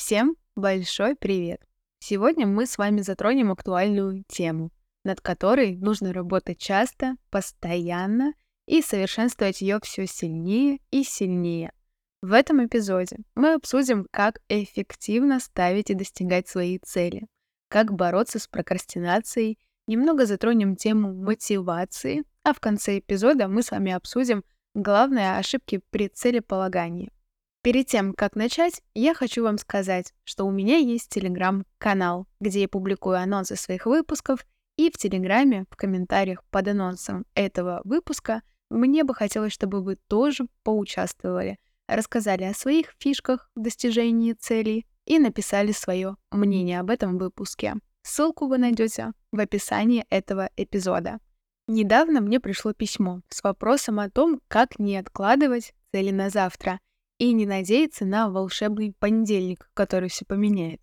Всем большой привет! Сегодня мы с вами затронем актуальную тему, над которой нужно работать часто, постоянно и совершенствовать ее все сильнее и сильнее. В этом эпизоде мы обсудим, как эффективно ставить и достигать свои цели, как бороться с прокрастинацией, немного затронем тему мотивации, а в конце эпизода мы с вами обсудим главные ошибки при целеполагании. Перед тем, как начать, я хочу вам сказать, что у меня есть телеграм-канал, где я публикую анонсы своих выпусков, и в телеграме, в комментариях под анонсом этого выпуска, мне бы хотелось, чтобы вы тоже поучаствовали, рассказали о своих фишках в достижении целей и написали свое мнение об этом выпуске. Ссылку вы найдете в описании этого эпизода. Недавно мне пришло письмо с вопросом о том, как не откладывать цели на завтра и не надеяться на волшебный понедельник, который все поменяет.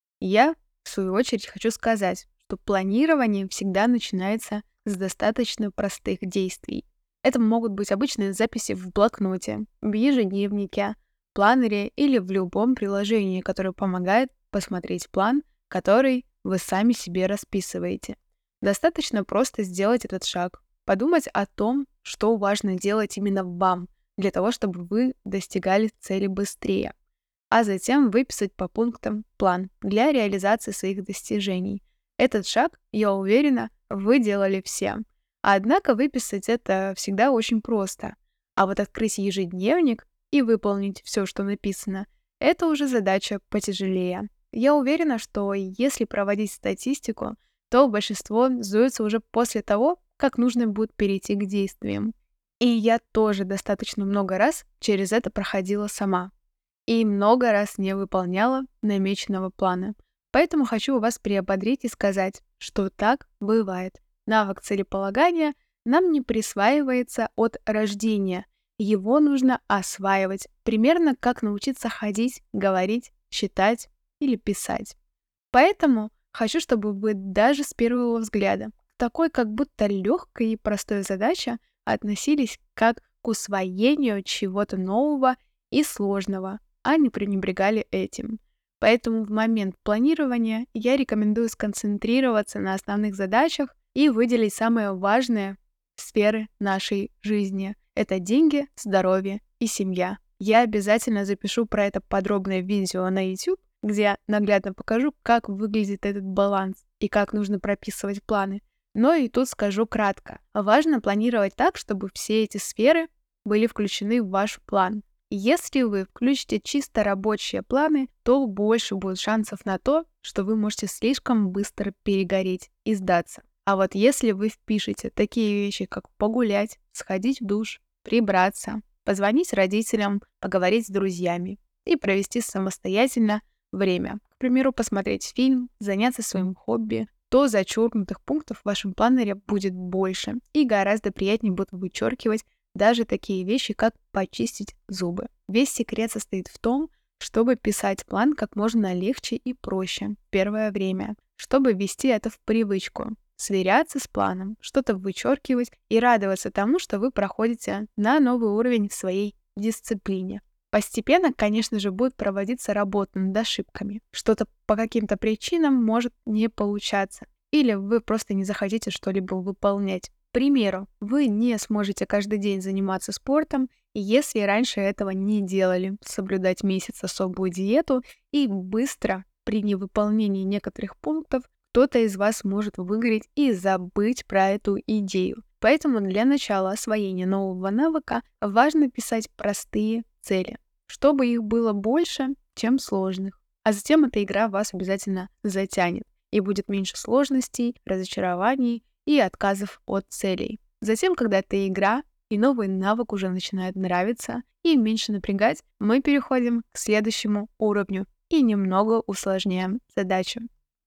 Я, в свою очередь, хочу сказать, что планирование всегда начинается с достаточно простых действий. Это могут быть обычные записи в блокноте, в ежедневнике, планере или в любом приложении, которое помогает посмотреть план, который вы сами себе расписываете. Достаточно просто сделать этот шаг, подумать о том, что важно делать именно вам, для того, чтобы вы достигали цели быстрее, а затем выписать по пунктам план для реализации своих достижений. Этот шаг, я уверена, вы делали все. Однако выписать это всегда очень просто. А вот открыть ежедневник и выполнить все, что написано, это уже задача потяжелее. Я уверена, что если проводить статистику, то большинство сдуется уже после того, как нужно будет перейти к действиям. И я тоже достаточно много раз через это проходила сама. И много раз не выполняла намеченного плана. Поэтому хочу вас приободрить и сказать, что так бывает. Навык целеполагания нам не присваивается от рождения. Его нужно осваивать. Примерно как научиться ходить, говорить, читать или писать. Поэтому хочу, чтобы вы даже с первого взгляда к такой как будто легкой и простой задаче относились как к усвоению чего-то нового и сложного, а не пренебрегали этим. Поэтому в момент планирования я рекомендую сконцентрироваться на основных задачах и выделить самые важные сферы нашей жизни. Это деньги, здоровье и семья. Я обязательно запишу про это подробное видео на YouTube, где я наглядно покажу, как выглядит этот баланс и как нужно прописывать планы. Но и тут скажу кратко. Важно планировать так, чтобы все эти сферы были включены в ваш план. Если вы включите чисто рабочие планы, то больше будет шансов на то, что вы можете слишком быстро перегореть и сдаться. А вот если вы впишете такие вещи, как погулять, сходить в душ, прибраться, позвонить родителям, поговорить с друзьями и провести самостоятельно время, к примеру, посмотреть фильм, заняться своим хобби, то зачеркнутых пунктов в вашем планере будет больше и гораздо приятнее будет вычеркивать даже такие вещи, как почистить зубы. Весь секрет состоит в том, чтобы писать план как можно легче и проще в первое время, чтобы ввести это в привычку, сверяться с планом, что-то вычеркивать и радоваться тому, что вы проходите на новый уровень в своей дисциплине. Постепенно, конечно же, будет проводиться работа над ошибками. Что-то по каким-то причинам может не получаться. Или вы просто не захотите что-либо выполнять. К примеру, вы не сможете каждый день заниматься спортом, если раньше этого не делали, соблюдать месяц особую диету, и быстро при невыполнении некоторых пунктов кто-то из вас может выгореть и забыть про эту идею. Поэтому для начала освоения нового навыка важно писать простые цели, чтобы их было больше, чем сложных. А затем эта игра вас обязательно затянет, и будет меньше сложностей, разочарований и отказов от целей. Затем, когда эта игра и новый навык уже начинают нравиться и меньше напрягать, мы переходим к следующему уровню и немного усложняем задачу.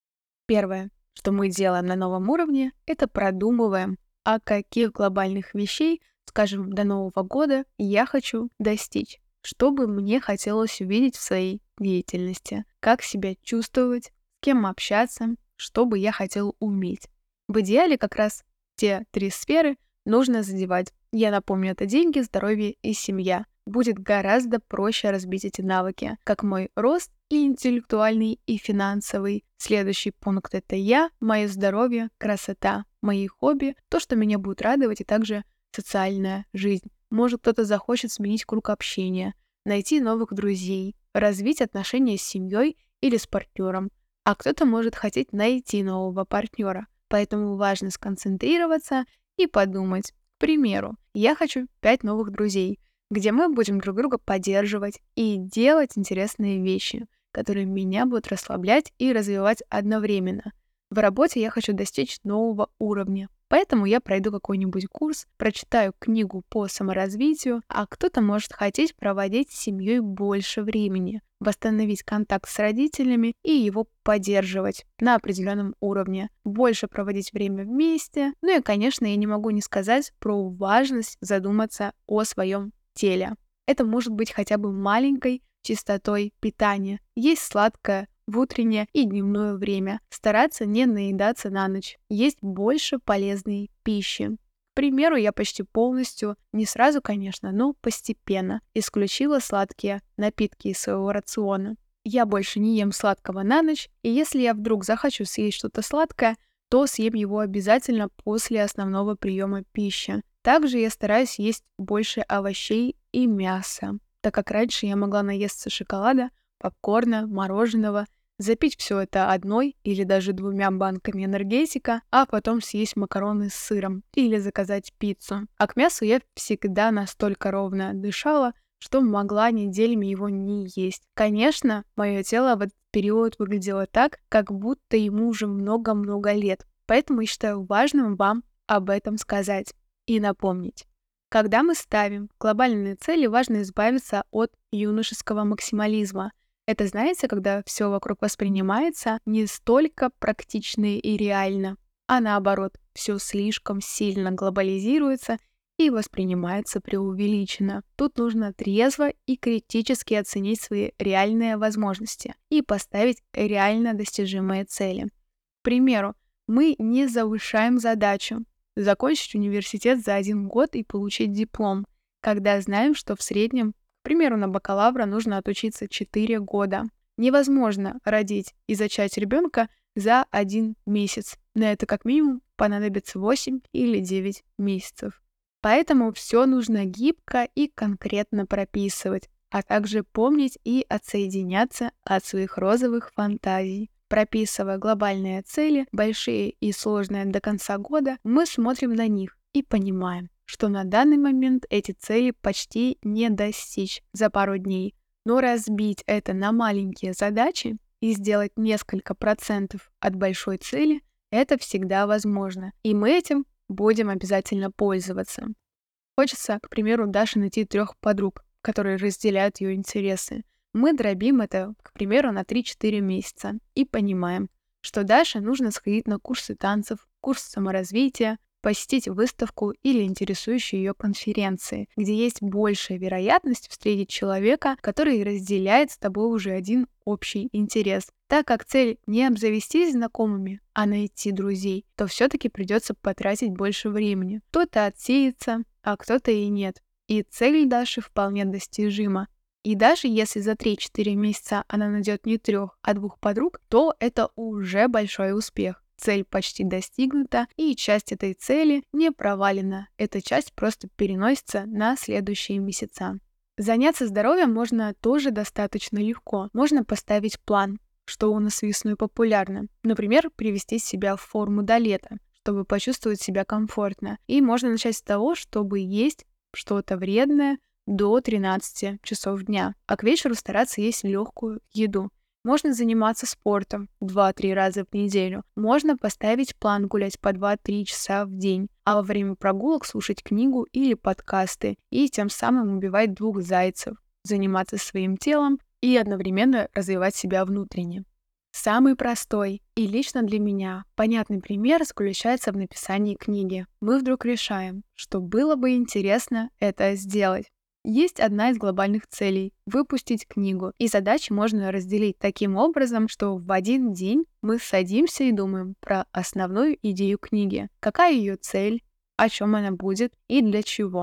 Первое, что мы делаем на новом уровне, это продумываем, а каких глобальных вещей, скажем, до Нового года я хочу достичь, что бы мне хотелось увидеть в своей деятельности, как себя чувствовать, с кем общаться, что бы я хотел уметь. В идеале как раз те 3 сферы нужно задевать. Я напомню, это деньги, здоровье и семья. Будет гораздо проще разбить эти навыки, как мой рост и интеллектуальный, и финансовый. Следующий пункт — это я, мое здоровье, красота, мои хобби, то, что меня будет радовать, и также социальная жизнь. Может, кто-то захочет сменить круг общения, найти новых друзей, развить отношения с семьей или с партнером, а кто-то может хотеть найти нового партнера. Поэтому важно сконцентрироваться и подумать. К примеру, я хочу 5 новых друзей, где мы будем друг друга поддерживать и делать интересные вещи, которые меня будут расслаблять и развивать одновременно. В работе я хочу достичь нового уровня, поэтому я пройду какой-нибудь курс, прочитаю книгу по саморазвитию, а кто-то может хотеть проводить с семьей больше времени, восстановить контакт с родителями и его поддерживать на определенном уровне, больше проводить время вместе. Ну и, конечно, я не могу не сказать про важность задуматься о своем теле. Это может быть хотя бы маленькой частотой питания. Есть сладкое в утреннее и дневное время. Стараться не наедаться на ночь. Есть больше полезной пищи. К примеру, я почти полностью, не сразу, конечно, но постепенно исключила сладкие напитки из своего рациона. Я больше не ем сладкого на ночь, и если я вдруг захочу съесть что-то сладкое, то съем его обязательно после основного приема пищи. Также я стараюсь есть больше овощей и мяса, так как раньше я могла наесться шоколада, попкорна, мороженого, запить все это одной или даже 2 банками энергетика, а потом съесть макароны с сыром или заказать пиццу. А к мясу я всегда настолько ровно дышала, что могла неделями его не есть. Конечно, мое тело в этот период выглядело так, как будто ему уже много-много лет. Поэтому я считаю важным вам об этом сказать и напомнить. Когда мы ставим глобальные цели, важно избавиться от юношеского максимализма. Это, знаете, когда все вокруг воспринимается не столько практично и реально, а наоборот, все слишком сильно глобализируется и воспринимается преувеличенно. Тут нужно трезво и критически оценить свои реальные возможности и поставить реально достижимые цели. К примеру, мы не завышаем задачу закончить университет за 1 год и получить диплом, когда знаем, что в среднем, к примеру, на бакалавра нужно отучиться 4 года. Невозможно родить и зачать ребенка за 1 месяц. На это как минимум понадобится 8 или 9 месяцев. Поэтому все нужно гибко и конкретно прописывать, а также помнить и отсоединяться от своих розовых фантазий. Прописывая глобальные цели, большие и сложные до конца года, мы смотрим на них и понимаем, что на данный момент эти цели почти не достичь за пару дней. Но разбить это на маленькие задачи и сделать несколько процентов от большой цели — это всегда возможно. И мы этим будем обязательно пользоваться. Хочется, к примеру, Даше найти 3 подруг, которые разделяют ее интересы. Мы дробим это, к примеру, на 3-4 месяца и понимаем, что Даше нужно сходить на курсы танцев, курс саморазвития, посетить выставку или интересующие ее конференции, где есть большая вероятность встретить человека, который разделяет с тобой уже один общий интерес. Так как цель не обзавестись знакомыми, а найти друзей, то все-таки придется потратить больше времени. Кто-то отсеется, а кто-то и нет. И цель Даши вполне достижима. И даже если за 3-4 месяца она найдет не 3, а 2 подруг, то это уже большой успех. Цель почти достигнута, и часть этой цели не провалена. Эта часть просто переносится на следующие месяца. Заняться здоровьем можно тоже достаточно легко. Можно поставить план, что у нас весной популярно. Например, привести себя в форму до лета, чтобы почувствовать себя комфортно. И можно начать с того, чтобы есть что-то вредное до 13 часов дня, а к вечеру стараться есть легкую еду. Можно заниматься спортом 2-3 раза в неделю. Можно поставить план гулять по 2-3 часа в день, а во время прогулок слушать книгу или подкасты и тем самым убивать 2 зайцев, заниматься своим телом и одновременно развивать себя внутренне. Самый простой и лично для меня понятный пример заключается в написании книги. Мы вдруг решаем, что было бы интересно это сделать. Есть одна из глобальных целей — выпустить книгу, и задачи можно разделить таким образом, что в один день мы садимся и думаем про основную идею книги, какая ее цель, о чем она будет и для чего.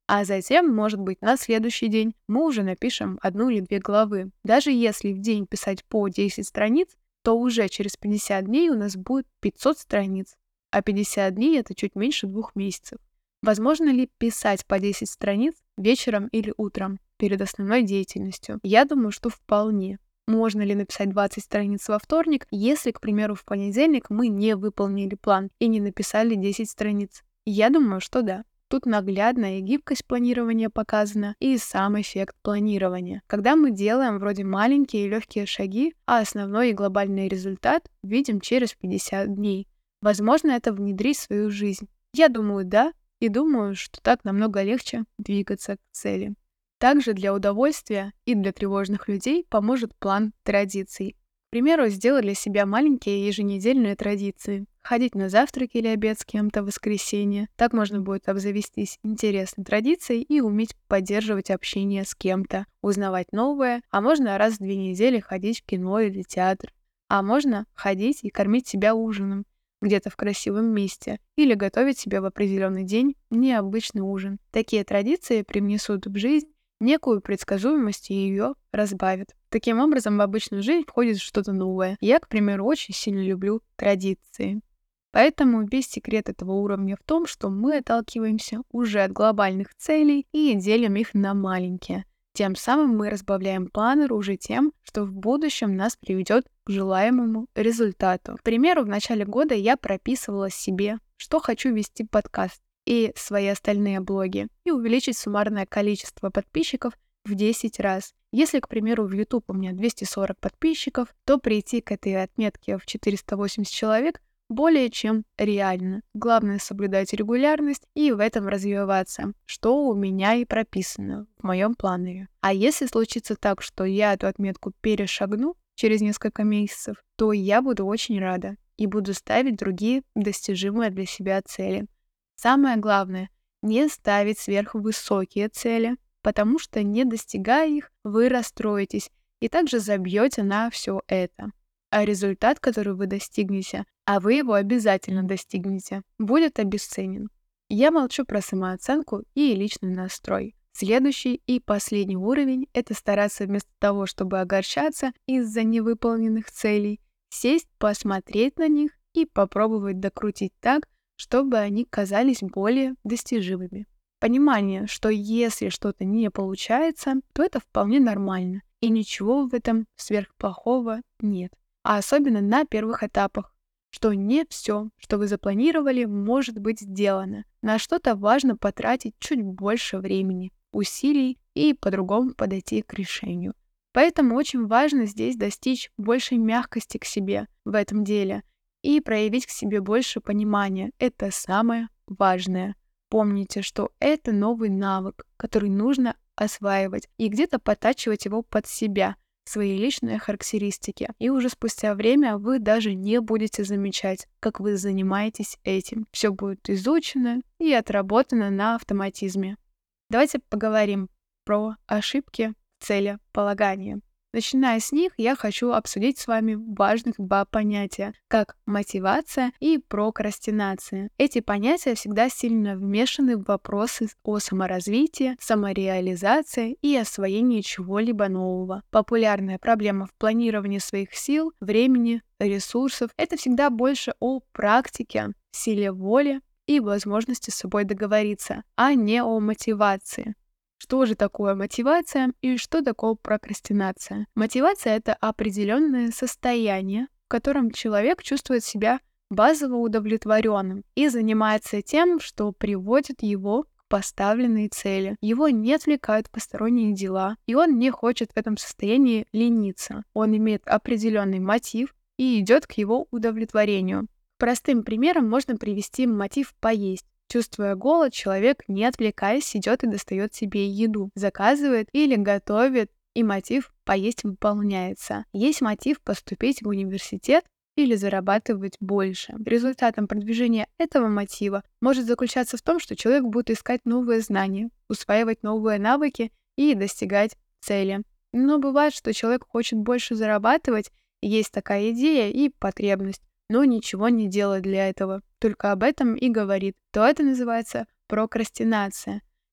А затем, может быть, на следующий день мы уже напишем 1 или 2 главы. Даже если в день писать по 10 страниц, то уже через 50 дней у нас будет 500 страниц, а 50 дней — это чуть меньше 2 месяцев. Возможно ли писать по 10 страниц вечером или утром перед основной деятельностью? Я думаю, что вполне. Можно ли написать 20 страниц во вторник, если, к примеру, в понедельник мы не выполнили план и не написали 10 страниц? Я думаю, что да. Тут наглядно и гибкость планирования показана, и сам эффект планирования. Когда мы делаем вроде маленькие и легкие шаги, а основной и глобальный результат видим через 50 дней. Возможно это внедрить в свою жизнь? Я думаю, да, и думаю, что так намного легче двигаться к цели. Также для удовольствия и для тревожных людей поможет план традиций. К примеру, сделать для себя маленькие еженедельные традиции. Ходить на завтрак или обед с кем-то в воскресенье. Так можно будет обзавестись интересной традицией и уметь поддерживать общение с кем-то, узнавать новое, а можно раз в 2 недели ходить в кино или театр. А можно ходить и кормить себя ужином где-то в красивом месте или готовить себе в определенный день необычный ужин. Такие традиции привнесут в жизнь некую предсказуемость и ее разбавят. Таким образом, в обычную жизнь входит что-то новое. Я, к примеру, очень сильно люблю традиции. Поэтому весь секрет этого уровня в том, что мы отталкиваемся уже от глобальных целей и делим их на маленькие. Тем самым мы разбавляем планер уже тем, что в будущем нас приведет к желаемому результату. К примеру, в начале года я прописывала себе, что хочу вести подкаст и свои остальные блоги, и увеличить суммарное количество подписчиков в 10 раз. Если, к примеру, в YouTube у меня 240 подписчиков, то прийти к этой отметке в 480 человек более чем реально. Главное — соблюдать регулярность и в этом развиваться, что у меня и прописано в моем планере. А если случится так, что я эту отметку перешагну через несколько месяцев, то я буду очень рада и буду ставить другие достижимые для себя цели. Самое главное — не ставить сверхвысокие цели, потому что, не достигая их, вы расстроитесь и также забьете на все это. А результат, который вы достигнете, а вы его обязательно достигнете, будет обесценен. Я молчу про самооценку и личный настрой. Следующий и последний уровень — это стараться вместо того, чтобы огорчаться из-за невыполненных целей, сесть, посмотреть на них и попробовать докрутить так, чтобы они казались более достижимыми. Понимание, что если что-то не получается, то это вполне нормально, и ничего в этом сверхплохого нет. А особенно на первых этапах, что не все, что вы запланировали, может быть сделано. На что-то важно потратить чуть больше времени, усилий и по-другому подойти к решению. Поэтому очень важно здесь достичь большей мягкости к себе в этом деле и проявить к себе больше понимания. Это самое важное. Помните, что это новый навык, который нужно осваивать и где-то подтачивать его под себя, свои личные характеристики. И уже спустя время вы даже не будете замечать, как вы занимаетесь этим. Все будет изучено и отработано на автоматизме. Давайте поговорим про ошибки в целеполагании. Начиная с них, я хочу обсудить с вами важных 2 понятия, как мотивация и прокрастинация. Эти понятия всегда сильно вмешаны в вопросы о саморазвитии, самореализации и освоении чего-либо нового. Популярная проблема в планировании своих сил, времени, ресурсов — это всегда больше о практике, силе воли и возможности с собой договориться, а не о мотивации. Что же такое мотивация и что такое прокрастинация? Мотивация — это определенное состояние, в котором человек чувствует себя базово удовлетворенным и занимается тем, что приводит его к поставленной цели. Его не отвлекают посторонние дела, и он не хочет в этом состоянии лениться. Он имеет определенный мотив и идет к его удовлетворению. Простым примером можно привести мотив поесть. Чувствуя голод, человек, не отвлекаясь, идет и достает себе еду, заказывает или готовит, и мотив поесть выполняется. Есть мотив поступить в университет или зарабатывать больше. Результатом продвижения этого мотива может заключаться в том, что человек будет искать новые знания, усваивать новые навыки и достигать цели. Но бывает, что человек хочет больше зарабатывать, есть такая идея и потребность, но ничего не делает для этого, только об этом и говорит, то это называется прокрастинация.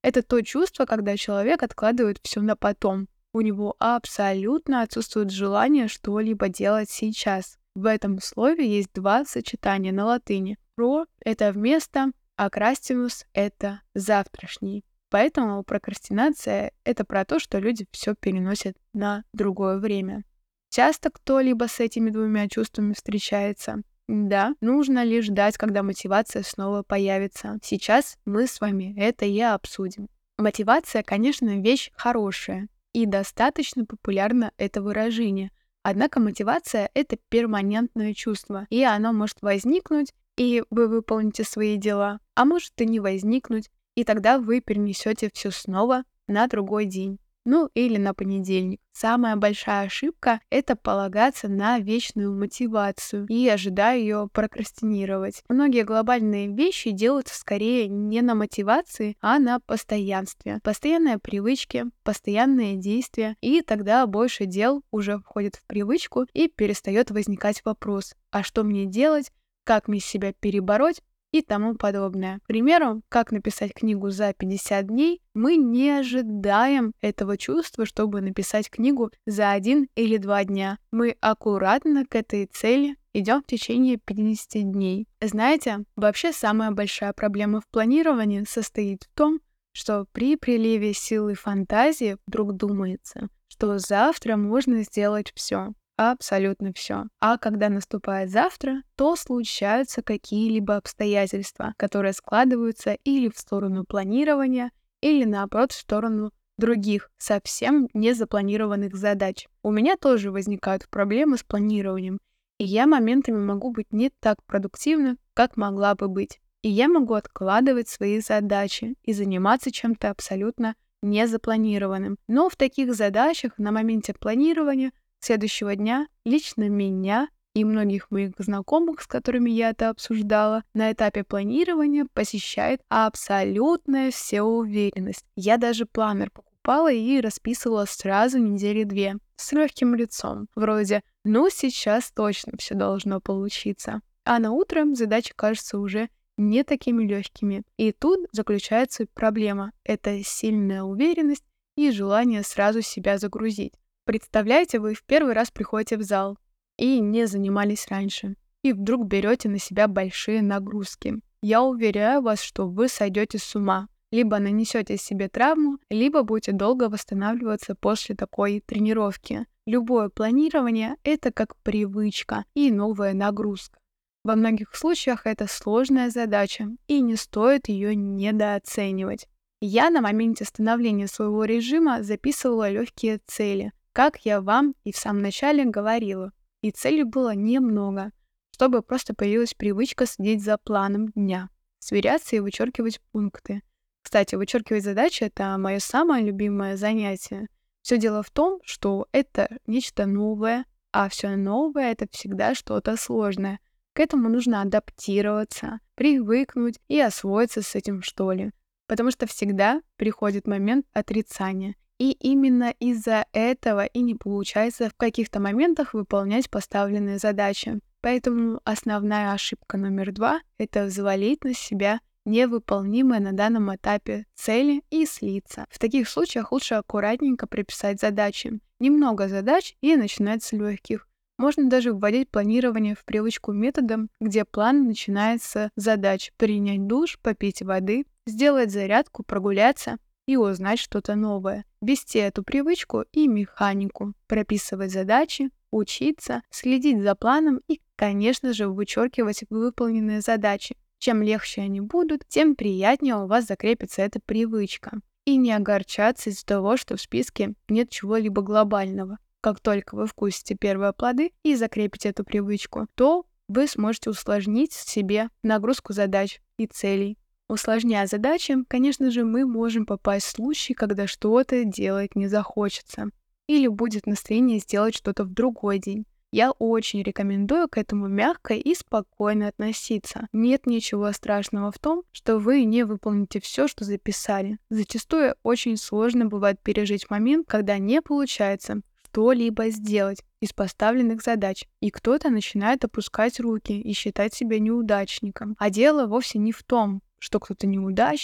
Это то чувство, когда человек откладывает все на потом. У него абсолютно отсутствует желание что-либо делать сейчас. В этом слове есть два сочетания на латыни. Про — это вместо, а крастинус — это завтрашний. Поэтому прокрастинация — это про то, что люди все переносят на другое время. Часто кто-либо с этими двумя чувствами встречается? Да, нужно лишь ждать, когда мотивация снова появится. Сейчас мы с вами это и обсудим. Мотивация, конечно, вещь хорошая, и достаточно популярно это выражение. Однако мотивация — это перманентное чувство, и оно может возникнуть, и вы выполните свои дела, а может и не возникнуть, и тогда вы перенесете все снова на другой день. Ну или на понедельник. Самая большая ошибка — это полагаться на вечную мотивацию и ожидая ее прокрастинировать. Многие глобальные вещи делаются скорее не на мотивации, а на постоянстве. Постоянные привычки, постоянные действия, и тогда больше дел уже входит в привычку и перестает возникать вопрос: а что мне делать, как мне себя перебороть и тому подобное. К примеру, как написать книгу за 50 дней, мы не ожидаем этого чувства, чтобы написать книгу за 1 или 2 дня. Мы аккуратно к этой цели идем в течение 50 дней. Знаете, вообще самая большая проблема в планировании состоит в том, что при приливе силы фантазии вдруг думается, что завтра можно сделать все. Абсолютно все. А когда наступает завтра, то случаются какие-либо обстоятельства, которые складываются или в сторону планирования, или наоборот в сторону других, совсем незапланированных задач. У меня тоже возникают проблемы с планированием, и я моментами могу быть не так продуктивна, как могла бы быть. И я могу откладывать свои задачи и заниматься чем-то абсолютно незапланированным. Но в таких задачах на моменте планирования следующего дня лично меня и многих моих знакомых, с которыми я это обсуждала, на этапе планирования посещает абсолютная всеуверенность. Я даже планер покупала и расписывала сразу недели 2 с легким лицом. Вроде «ну сейчас точно все должно получиться». А на утро задачи кажутся уже не такими легкими. И тут заключается проблема. Это сильная уверенность и желание сразу себя загрузить. Представляете, вы в первый раз приходите в зал и не занимались раньше, и вдруг берете на себя большие нагрузки. Я уверяю вас, что вы сойдете с ума. Либо нанесете себе травму, либо будете долго восстанавливаться после такой тренировки. Любое планирование — это как привычка и новая нагрузка. Во многих случаях это сложная задача, и не стоит ее недооценивать. Я на моменте становления своего режима записывала легкие цели, как я вам и в самом начале говорила. И целей было немного, чтобы просто появилась привычка следить за планом дня, сверяться и вычеркивать пункты. Кстати, вычеркивать задачи — это мое самое любимое занятие. Все дело в том, что это нечто новое, а все новое — это всегда что-то сложное. К этому нужно адаптироваться, привыкнуть и освоиться с этим, что ли. Потому что всегда приходит момент отрицания. И именно из-за этого и не получается в каких-то моментах выполнять поставленные задачи. Поэтому основная ошибка номер 2 — это взвалить на себя невыполнимые на данном этапе цели и слиться. В таких случаях лучше аккуратненько прописать задачи. Немного задач и начинать с легких. Можно даже вводить планирование в привычку методом, где план начинается с задач: принять душ, попить воды, сделать зарядку, прогуляться и узнать что-то новое. Вести эту привычку и механику, прописывать задачи, учиться, следить за планом и, конечно же, вычеркивать выполненные задачи. Чем легче они будут, тем приятнее у вас закрепится эта привычка. И не огорчаться из-за того, что в списке нет чего-либо глобального. Как только вы вкусите первые плоды и закрепите эту привычку, то вы сможете усложнить себе нагрузку задач и целей. Усложняя задачи, конечно же, мы можем попасть в случай, когда что-то делать не захочется. Или будет настроение сделать что-то в другой день. Я очень рекомендую к этому мягко и спокойно относиться. Нет ничего страшного в том, что вы не выполните все, что записали. Зачастую очень сложно бывает пережить момент, когда не получается что-либо сделать из поставленных задач, и кто-то начинает опускать руки и считать себя неудачником. А дело вовсе не в том, что кто-то неудачник,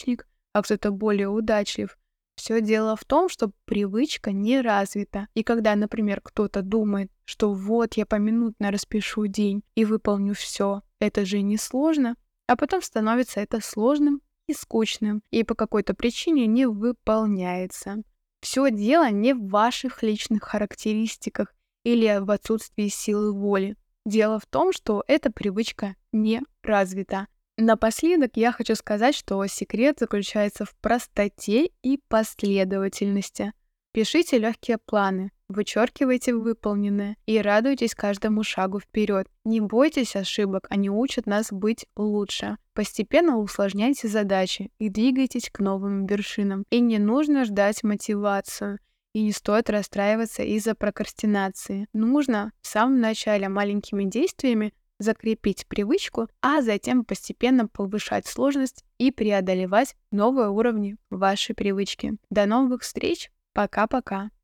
а кто-то более удачлив. Все дело в том, что привычка не развита. И когда, например, кто-то думает, что вот я поминутно распишу день и выполню все, это же несложно, а потом становится это сложным и скучным, и по какой-то причине не выполняется. Все дело не в ваших личных характеристиках или в отсутствии силы воли. Дело в том, что эта привычка не развита. Напоследок я хочу сказать, что секрет заключается в простоте и последовательности. Пишите легкие планы, вычеркивайте выполненное и радуйтесь каждому шагу вперед. Не бойтесь ошибок, они учат нас быть лучше. Постепенно усложняйте задачи и двигайтесь к новым вершинам. И не нужно ждать мотивацию. И не стоит расстраиваться из-за прокрастинации. Нужно в самом начале маленькими действиями закрепить привычку, а затем постепенно повышать сложность и преодолевать новые уровни вашей привычки. До новых встреч! Пока-пока!